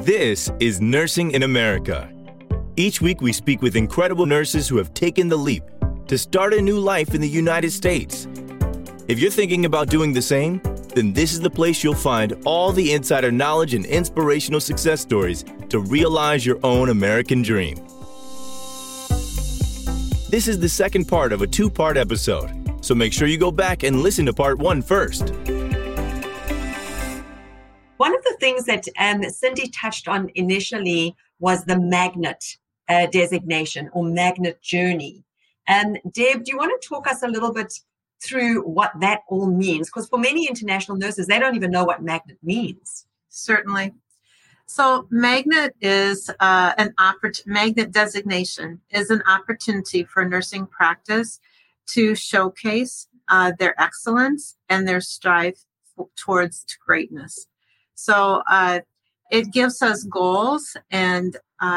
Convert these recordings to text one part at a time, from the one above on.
This is Nursing in America. Each week we speak with incredible nurses who have taken the leap to start a new life in the United States. If you're thinking about doing the same, then this is the place you'll find all the insider knowledge and inspirational success stories to realize your own American dream. This is the second part of a two-part episode, so make sure you go back and listen to part 1 first. One of the things that Cindy touched on initially was the magnet designation or magnet journey. And Deb, do you want to talk us a little bit through what that all means? Because for many international nurses, they don't even know what magnet means. Certainly. So magnet is magnet designation is an opportunity for nursing practice to showcase their excellence and their strive towards greatness. So it gives us goals and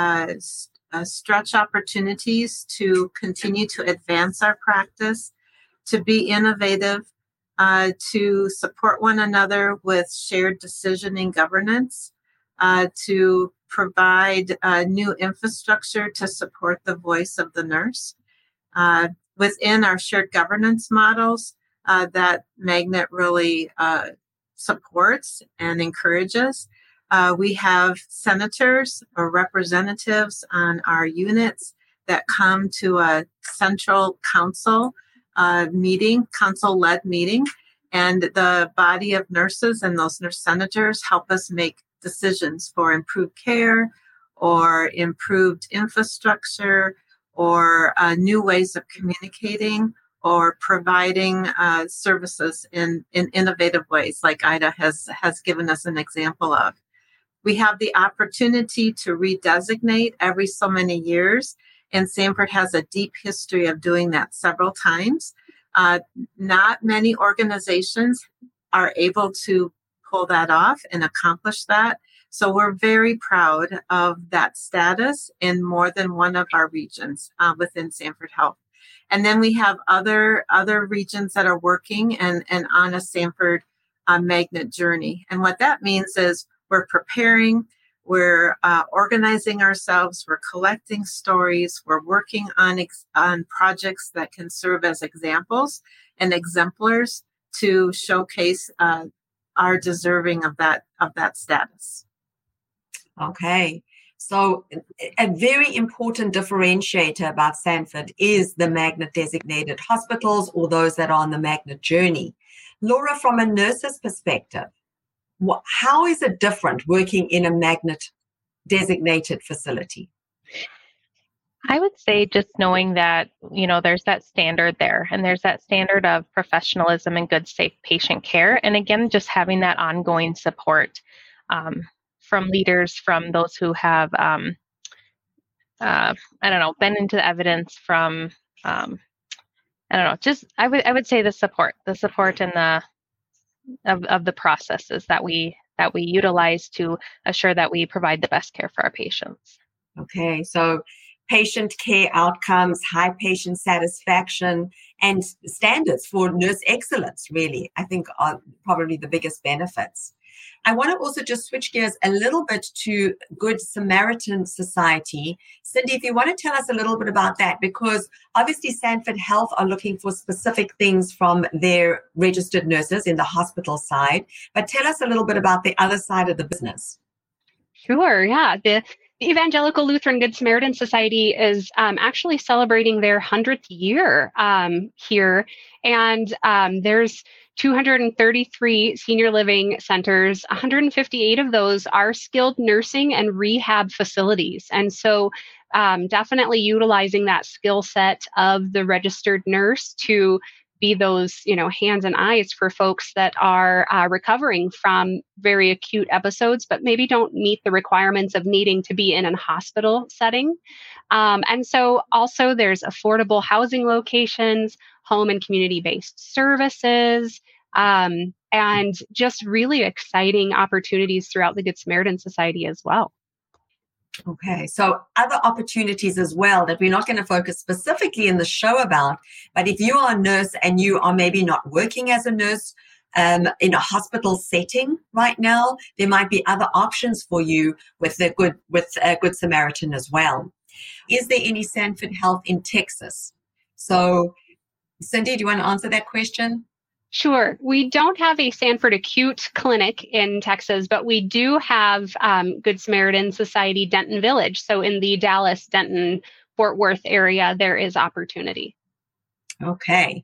stretch opportunities to continue to advance our practice, to be innovative, to support one another with shared decisioning governance, to provide new infrastructure to support the voice of the nurse. Within our shared governance models, that magnet really supports and encourages. We have senators or representatives on our units that come to a central council meeting, council-led meeting, and the body of nurses and those nurse senators help us make decisions for improved care or improved infrastructure or new ways of communicating or providing services in innovative ways, like Ida has given us an example of. We have the opportunity to redesignate every so many years, and Sanford has a deep history of doing that several times. Not many organizations are able to pull that off and accomplish that. So we're very proud of that status in more than one of our regions within Sanford Health. And then we have other regions that are working and on a Sanford magnet journey. And what that means is we're preparing, we're organizing ourselves, we're collecting stories, we're working on projects that can serve as examples and exemplars to showcase are deserving of that status. Okay. So a very important differentiator about Sanford is the magnet designated hospitals or those that are on the magnet journey. Laura, from a nurse's perspective, how is it different working in a magnet designated facility? I would say just knowing that, there's that standard there and there's that standard of professionalism and good, safe patient care. And again, just having that ongoing support from leaders, from those who have, been into the evidence from, I would say the support and of the processes that we utilize to assure that we provide the best care for our patients. Okay. So patient care outcomes, high patient satisfaction, and standards for nurse excellence, really, I think are probably the biggest benefits. I want to also just switch gears a little bit to Good Samaritan Society. Cindy, if you want to tell us a little bit about that, because obviously Sanford Health are looking for specific things from their registered nurses in the hospital side, but tell us a little bit about the other side of the business. Sure, yeah. The Evangelical Lutheran Good Samaritan Society is actually celebrating their 100th year here, and there's 233 senior living centers. 158 of those are skilled nursing and rehab facilities. And so definitely utilizing that skill set of the registered nurse to be those, hands and eyes for folks that are recovering from very acute episodes, but maybe don't meet the requirements of needing to be in a hospital setting. And so also there's affordable housing locations, home and community-based services, and just really exciting opportunities throughout the Good Samaritan Society as well. Okay, so other opportunities as well that we're not going to focus specifically in the show about, but if you are a nurse and you are maybe not working as a nurse, in a hospital setting right now, there might be other options for you with Good Samaritan as well. Is there any Sanford Health in Texas? So, Cindy, do you want to answer that question? Sure. We don't have a Sanford Acute Clinic in Texas, but we do have Good Samaritan Society Denton Village. So in the Dallas, Denton, Fort Worth area, there is opportunity. Okay.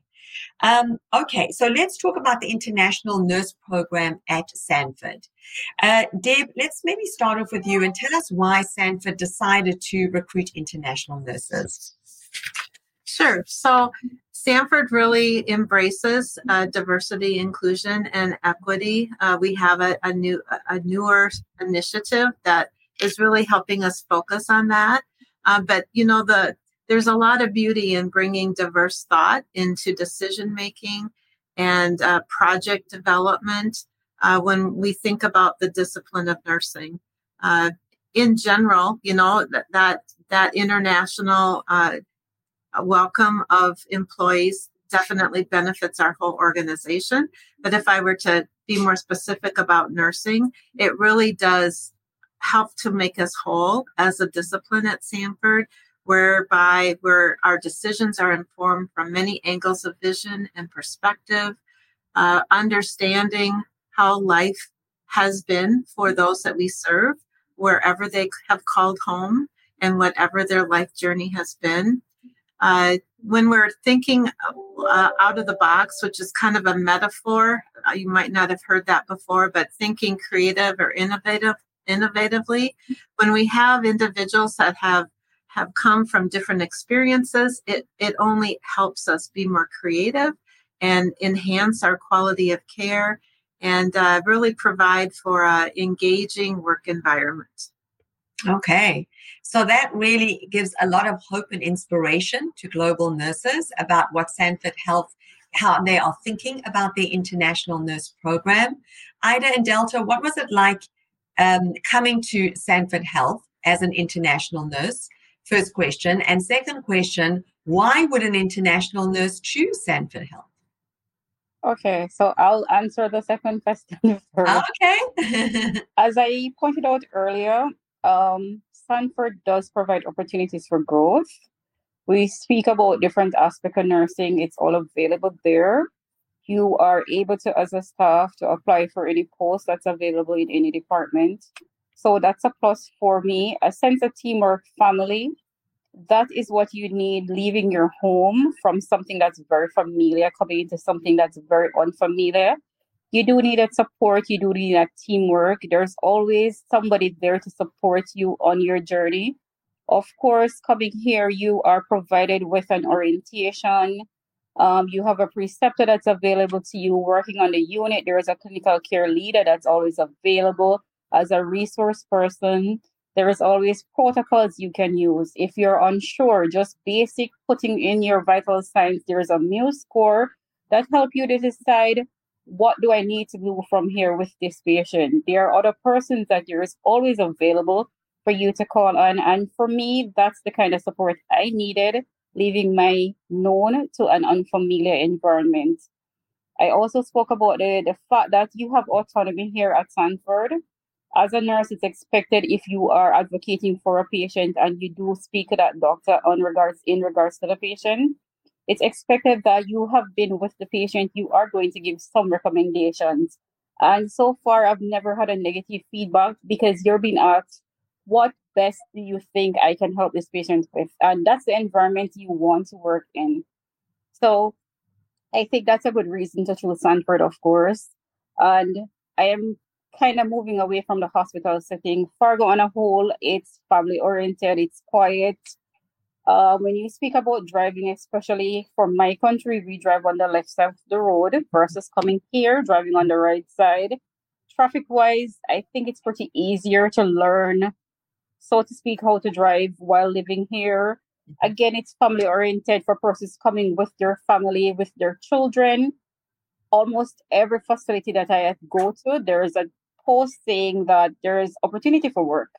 Okay, so let's talk about the International Nurse Program at Sanford. Deb, let's maybe start off with you and tell us why Sanford decided to recruit international nurses. Sure. So Sanford really embraces diversity, inclusion, and equity. We have a newer initiative that is really helping us focus on that. But there's a lot of beauty in bringing diverse thought into decision making and project development when we think about the discipline of nursing. In general, that international welcome of employees definitely benefits our whole organization. But if I were to be more specific about nursing, it really does help to make us whole as a discipline at Sanford, where our decisions are informed from many angles of vision and perspective, understanding how life has been for those that we serve, wherever they have called home and whatever their life journey has been. When we're thinking out of the box, which is kind of a metaphor, you might not have heard that before, but thinking creative or innovatively, when we have individuals that have come from different experiences, it only helps us be more creative and enhance our quality of care and really provide for an engaging work environment. Okay. So that really gives a lot of hope and inspiration to global nurses about what Sanford Health, how they are thinking about their international nurse program. Ida and Delta, what was it like coming to Sanford Health as an international nurse? First question. And second question, why would an international nurse choose Sanford Health? Okay, so I'll answer the second question first. Okay. As I pointed out earlier, Sanford does provide opportunities for growth. We speak about different aspects of nursing. It's all available there. You are able to, as a staff, to apply for any post that's available in any department. So that's a plus for me. A sense of teamwork, family. That is what you need, leaving your home from something that's very familiar, coming into something that's very unfamiliar. You do need that support. You do need that teamwork. There's always somebody there to support you on your journey. Of course, coming here, you are provided with an orientation. You have a preceptor that's available to you working on the unit. There is a clinical care leader that's always available as a resource person. There is always protocols you can use. If you're unsure, just basic putting in your vital signs. There is a Muse score that help you to decide, what do I need to do from here with this patient? There are other persons that there is always available for you to call on. And for me, that's the kind of support I needed, leaving my known to an unfamiliar environment. I also spoke about the fact that you have autonomy here at Sanford. As a nurse, it's expected if you are advocating for a patient and you do speak to that doctor in regards to the patient, it's expected that you have been with the patient, you are going to give some recommendations. And so far, I've never had a negative feedback because you're being asked, what best do you think I can help this patient with? And that's the environment you want to work in. So I think that's a good reason to choose Sanford, of course. And I am kind of moving away from the hospital setting. Fargo on a whole, it's family oriented, it's quiet. When you speak about driving, especially for my country, we drive on the left side of the road versus coming here, driving on the right side. Traffic-wise, I think it's pretty easier to learn, so to speak, how to drive while living here. Again, it's family-oriented for persons coming with their family, with their children. Almost every facility that I go to, there is a post saying that there is opportunity for work.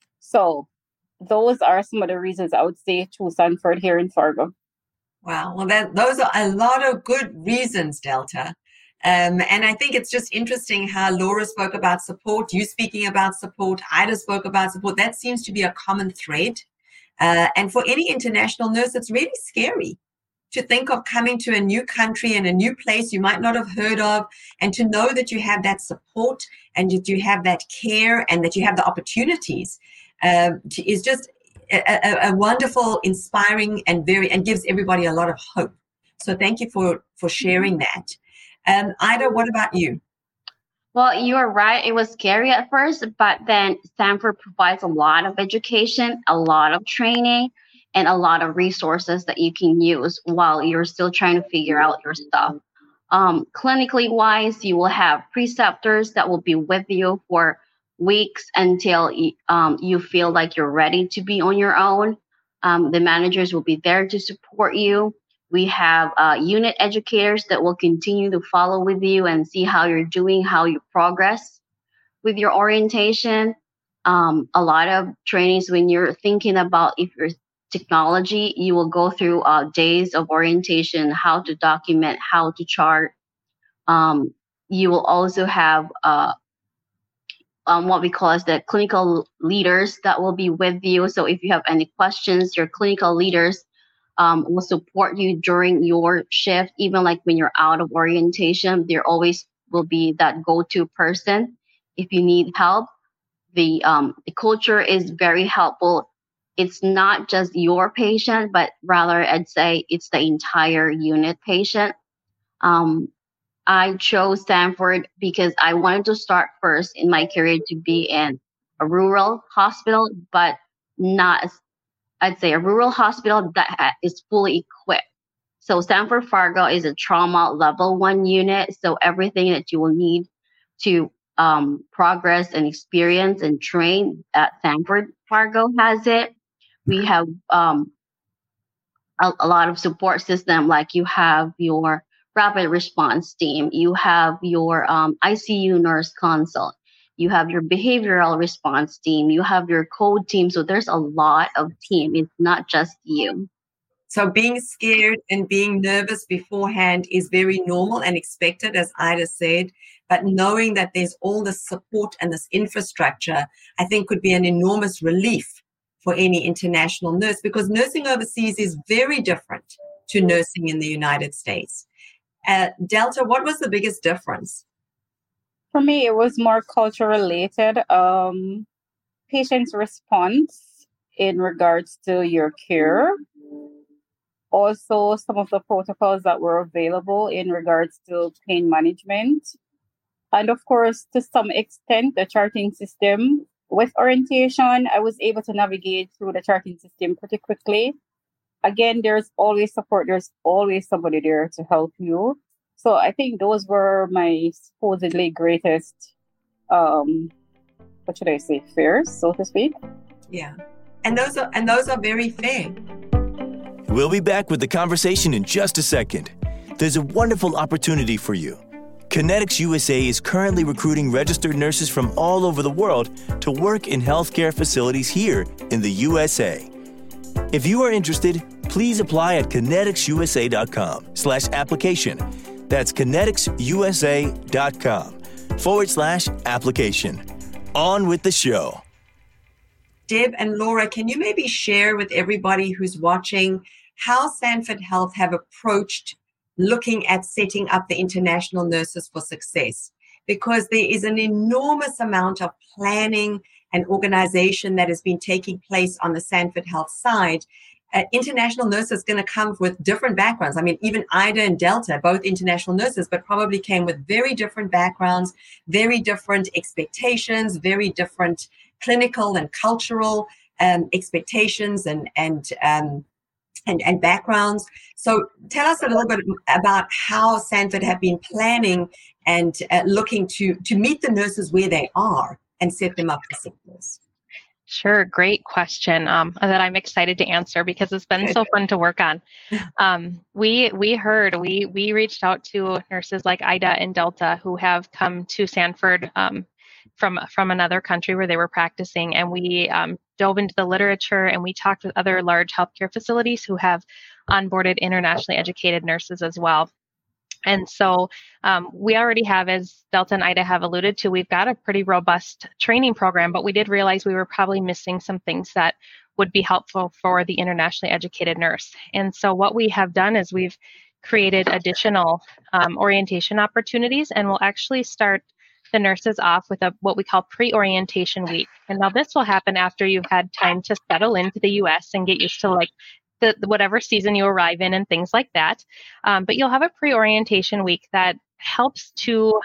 So those are some of the reasons I would say choose Sanford here in Fargo. Wow. Well, those are a lot of good reasons, Delta. And I think it's just interesting how Laura spoke about support, you speaking about support, Ida spoke about support. That seems to be a common thread. And for any international nurse, it's really scary to think of coming to a new country and a new place you might not have heard of, and to know that you have that support and that you have that care and that you have the opportunities is just a wonderful, inspiring, and gives everybody a lot of hope. So thank you for sharing that. Ida, what about you? Well, you are right. It was scary at first, but then Stanford provides a lot of education, a lot of training, and a lot of resources that you can use while you're still trying to figure out your stuff. Clinically wise, you will have preceptors that will be with you for weeks until you feel like you're ready to be on your own. The managers will be there to support you. We have unit educators that will continue to follow with you and see how you're doing, how you progress with your orientation. A lot of trainings when you're thinking about if you're technology, you will go through days of orientation, how to document, how to chart. You will also have what we call as the clinical leaders that will be with you. So if you have any questions, your clinical leaders will support you during your shift, even like when you're out of orientation. There always will be that go-to person if you need help. The culture is very helpful. It's not just your patient, but rather I'd say it's the entire unit patient. I chose Stanford because I wanted to start first in my career to be in a rural hospital, but not, I'd say, a rural hospital that is fully equipped. So Stanford Fargo is a trauma level 1 unit. So everything that you will need to progress and experience and train at Stanford Fargo has it. We have a lot of support system, like you have your rapid response team, you have your ICU nurse consult, you have your behavioral response team, you have your code team. So there's a lot of team. It's not just you. So being scared and being nervous beforehand is very normal and expected, as Ida said. But knowing that there's all this support and this infrastructure, I think could be an enormous relief for any international nurse, because nursing overseas is very different to nursing in the United States. Delta, what was the biggest difference? For me, it was more culture related. Patient's response in regards to your care. Also, some of the protocols that were available in regards to pain management. And of course, to some extent, the charting system. With orientation, I was able to navigate through the charting system pretty quickly. Again, there's always support. There's always somebody there to help you. So I think those were my supposedly greatest, what should I say, fears, so to speak. Yeah. And those are very fair. We'll be back with the conversation in just a second. There's a wonderful opportunity for you. Kinetics USA is currently recruiting registered nurses from all over the world to work in healthcare facilities here in the USA. If you are interested, please apply at kineticsusa.com/application. That's kineticsusa.com/application. On with the show. Deb and Laura, can you maybe share with everybody who's watching how Sanford Health have approached looking at setting up the international nurses for success? Because there is an enormous amount of planning and organization that has been taking place on the Sanford Health side. International nurses going to come with different backgrounds. I mean, even Ida and Delta, both international nurses, but probably came with very different backgrounds, very different expectations, very different clinical and cultural expectations and backgrounds. So tell us a little bit about how Sanford have been planning and looking to meet the nurses where they are and set them up for success. Sure, great question that I'm excited to answer because it's been so fun to work on. We reached out to nurses like Ida and Delta who have come to Sanford from another country where they were practicing, and we dove into the literature and we talked with other large healthcare facilities who have onboarded internationally educated nurses as well. And so we already have, as Delta and Ida have alluded to, we've got a pretty robust training program, but we did realize we were probably missing some things that would be helpful for the internationally educated nurse. And so what we have done is we've created additional orientation opportunities, and we'll actually start the nurses off with what we call pre-orientation week. And now this will happen after you've had time to settle into the U.S. and get used to like the whatever season you arrive in and things like that. But you'll have a pre-orientation week that helps to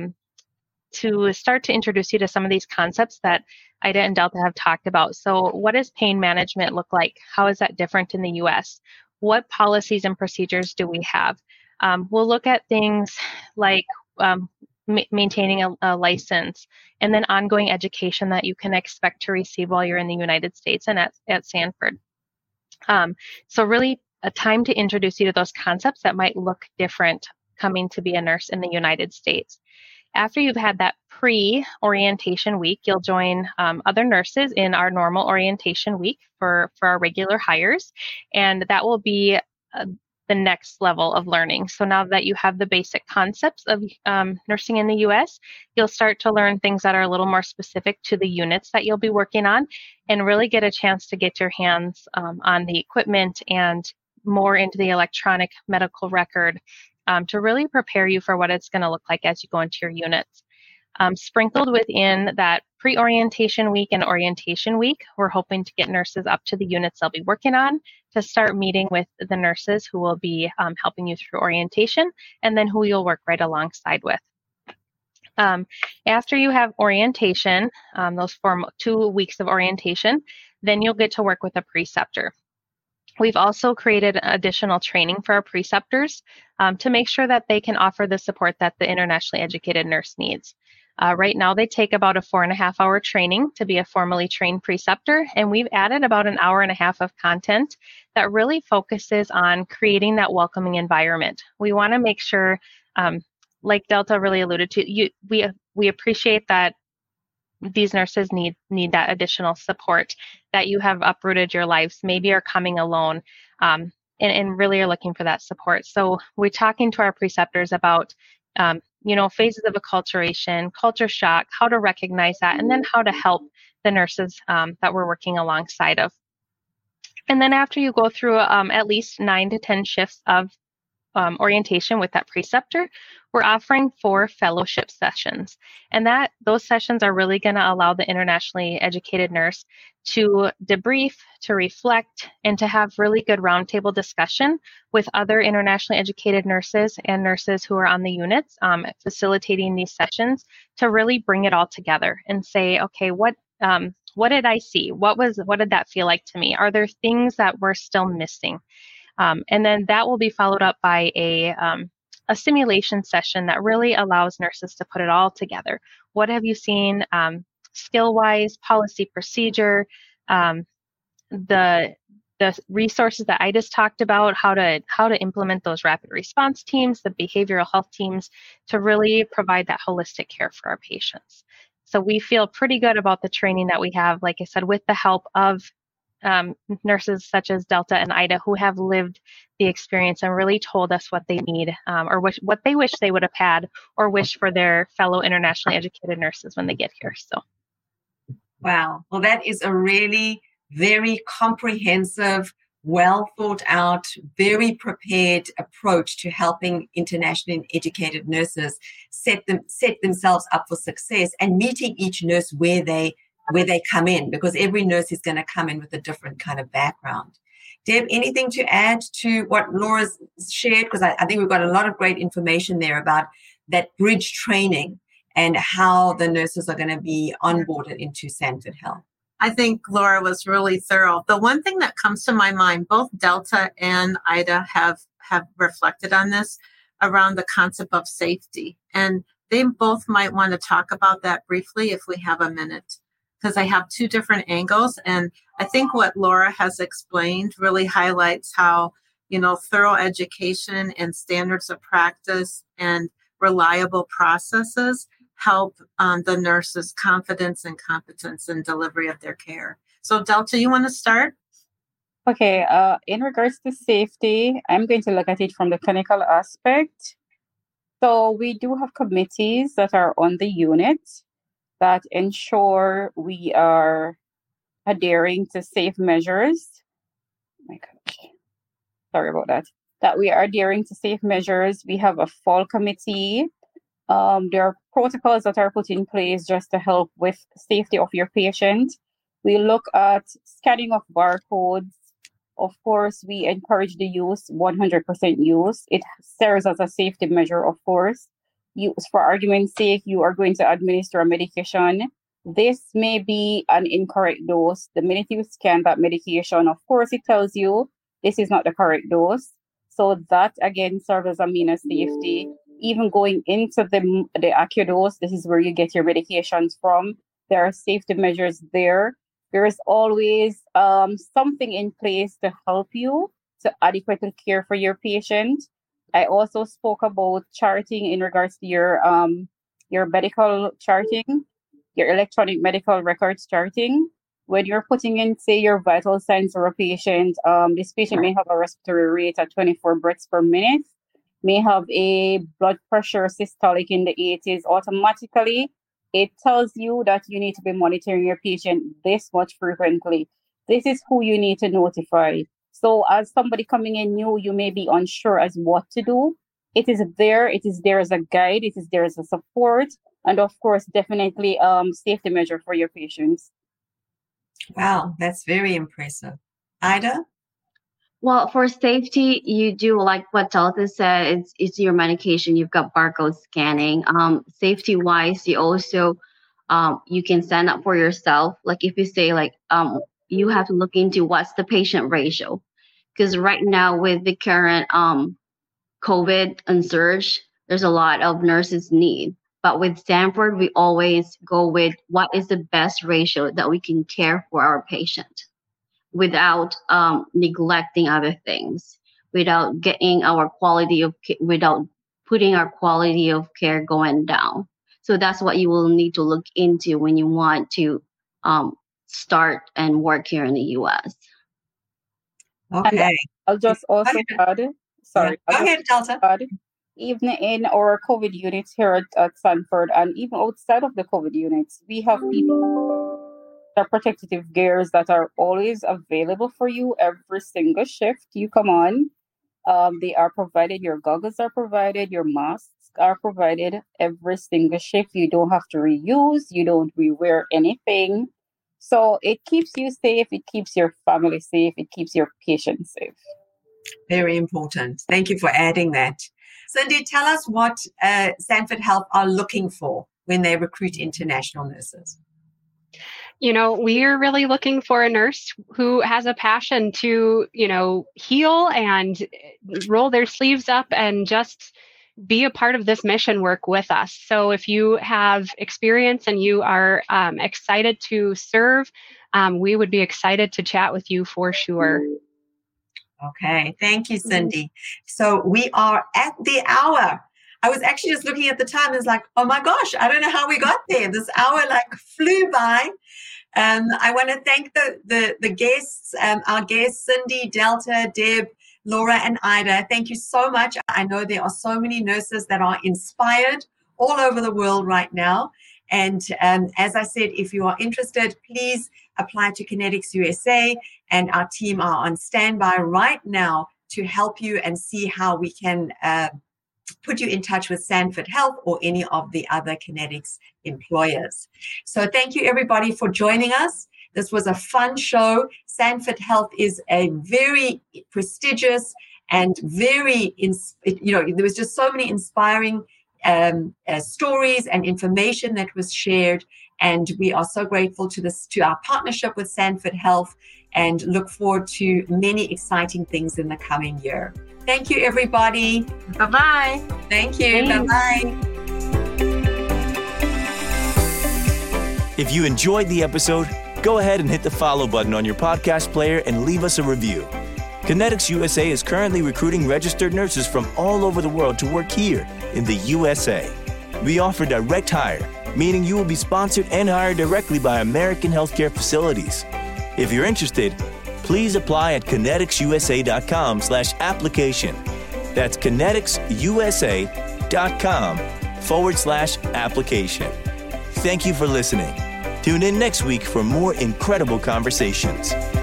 start to introduce you to some of these concepts that Ida and Delta have talked about. So what does pain management look like? How is that different in the U.S.? What policies and procedures do we have? We'll look at things like maintaining a license, and then ongoing education that you can expect to receive while you're in the United States and at Sanford. So really a time to introduce you to those concepts that might look different coming to be a nurse in the United States. After you've had that pre-orientation week, you'll join other nurses in our normal orientation week for our regular hires, and that will be the next level of learning. So now that you have the basic concepts of nursing in the U.S., you'll start to learn things that are a little more specific to the units that you'll be working on, and really get a chance to get your hands on the equipment and more into the electronic medical record to really prepare you for what it's going to look like as you go into your units. Sprinkled within that pre-orientation week and orientation week, we're hoping to get nurses up to the units they'll be working on to start meeting with the nurses who will be helping you through orientation, and then who you'll work right alongside with. After you have orientation, those 2 weeks of orientation, then you'll get to work with a preceptor. We've also created additional training for our preceptors to make sure that they can offer the support that the internationally educated nurse needs. Right now, they take about a 4.5-hour training to be a formally trained preceptor, and we've added about an hour and a half of content that really focuses on creating that welcoming environment. We want to make sure, like Delta really alluded to, we appreciate that these nurses need that additional support, that you have uprooted your lives, maybe are coming alone, and really are looking for that support. So we're talking to our preceptors about phases of acculturation, culture shock, how to recognize that, and then how to help the nurses that we're working alongside of. And then after you go through at least 9 to 10 shifts of orientation with that preceptor, we're offering 4 fellowship sessions. And those sessions are really going to allow the internationally educated nurse to debrief, to reflect, and to have really good roundtable discussion with other internationally educated nurses and nurses who are on the units facilitating these sessions, to really bring it all together and say, okay, what did I see? What did that feel like to me? Are there things that we're still missing? And then that will be followed up by a simulation session that really allows nurses to put it all together. What have you seen skill-wise, policy, procedure, the resources that I just talked about, how to implement those rapid response teams, the behavioral health teams, to really provide that holistic care for our patients. So we feel pretty good about the training that we have, like I said, with the help of nurses such as Delta and Ida, who have lived the experience and really told us what they need, or what they wish they would have had, or wish for their fellow internationally educated nurses when they get here. So, wow. Well, that is a really very comprehensive, well thought out, very prepared approach to helping internationally educated nurses set themselves up for success, and meeting each nurse where they come in, because every nurse is going to come in with a different kind of background. Deb, anything to add to what Laura's shared? Because I think we've got a lot of great information there about that bridge training and how the nurses are going to be onboarded into Sanford Health. I think Laura was really thorough. The one thing that comes to my mind, both Delta and Ida have reflected on this around the concept of safety. And they both might want to talk about that briefly if we have a minute, because I have 2 different angles. And I think what Laura has explained really highlights how, thorough education and standards of practice and reliable processes help the nurses' confidence and competence in delivery of their care. So Delta, you want to start? Okay, in regards to safety, I'm going to look at it from the clinical aspect. So we do have committees that are on the unit that ensure we are adhering to safe measures. Oh my gosh, sorry about that. That we are adhering to safe measures. We have a fall committee. There are protocols that are put in place just to help with safety of your patient. We look at scanning of barcodes. Of course, we encourage the use, 100% use. It serves as a safety measure, of course. For argument's sake, you are going to administer a medication. This may be an incorrect dose. The minute you scan that medication, of course, it tells you this is not the correct dose. So that, again, serves as a mean of safety. Even going into the AcuDose, this is where you get your medications from. There are safety measures there. There is always something in place to help you to adequately care for your patient. I also spoke about charting in regards to your medical charting, your electronic medical records charting. When you're putting in, say, your vital signs for a patient, this patient may have a respiratory rate at 24 breaths per minute, may have a blood pressure systolic in the 80s. Automatically, it tells you that you need to be monitoring your patient this much frequently. This is who you need to notify. So as somebody coming in new, you may be unsure as what to do. It is there. It is there as a guide. It is there as a support. And of course, definitely safety measure for your patients. Wow, that's very impressive. Ida? Well, for safety, you do like what Delta said, it's your medication. You've got barcode scanning. Safety wise, you also, you can sign up for yourself. Like if you say you have to look into what's the patient ratio. Because right now with the current COVID and surge, there's a lot of nurses need. But with Sanford, we always go with what is the best ratio that we can care for our patient without neglecting other things, without without putting our quality of care going down. So that's what you will need to look into when you want to start and work here in the U.S. Okay. And I'll just also add, sorry. Yeah. Go ahead, Delta. Even in our COVID units here at Sanford, and even outside of the COVID units, we have people, the protective gears that are always available for you every single shift you come on. They are provided, your goggles are provided, your masks are provided every single shift. You don't have to reuse, you don't rewear anything. So it keeps you safe, it keeps your family safe, it keeps your patients safe. Very important. Thank you for adding that. Cindy, tell us what Sanford Health are looking for when they recruit international nurses. We are really looking for a nurse who has a passion to, heal and roll their sleeves up and just be a part of this mission work with us. So if you have experience and you are excited to serve, we would be excited to chat with you for sure. Okay. Thank you, Cindy. So we are at the hour. I was actually just looking at the time and it's like, oh my gosh, I don't know how we got there. This hour flew by. I want to thank the guests, our guests, Cindy, Delta, Deb, Laura, and Ida. Thank you so much. I know there are so many nurses that are inspired all over the world right now. And as I said, if you are interested, please apply to Kinetics USA, and our team are on standby right now to help you and see how we can put you in touch with Sanford Health or any of the other Kinetics employers. So thank you, everybody, for joining us. This was a fun show. Sanford Health is a very prestigious and very, there was just so many inspiring stories and information that was shared. And we are so grateful to our partnership with Sanford Health and look forward to many exciting things in the coming year. Thank you, everybody. Bye-bye. Thank you. Thanks. Bye-bye. If you enjoyed the episode, go ahead and hit the follow button on your podcast player and leave us a review. Kinetics USA is currently recruiting registered nurses from all over the world to work here in the USA. We offer direct hire, meaning you will be sponsored and hired directly by American healthcare facilities. If you're interested, please apply at kineticsusa.com/application. That's kineticsusa.com/application. stanford.com/application. Thank you for listening. Tune in next week for more incredible conversations.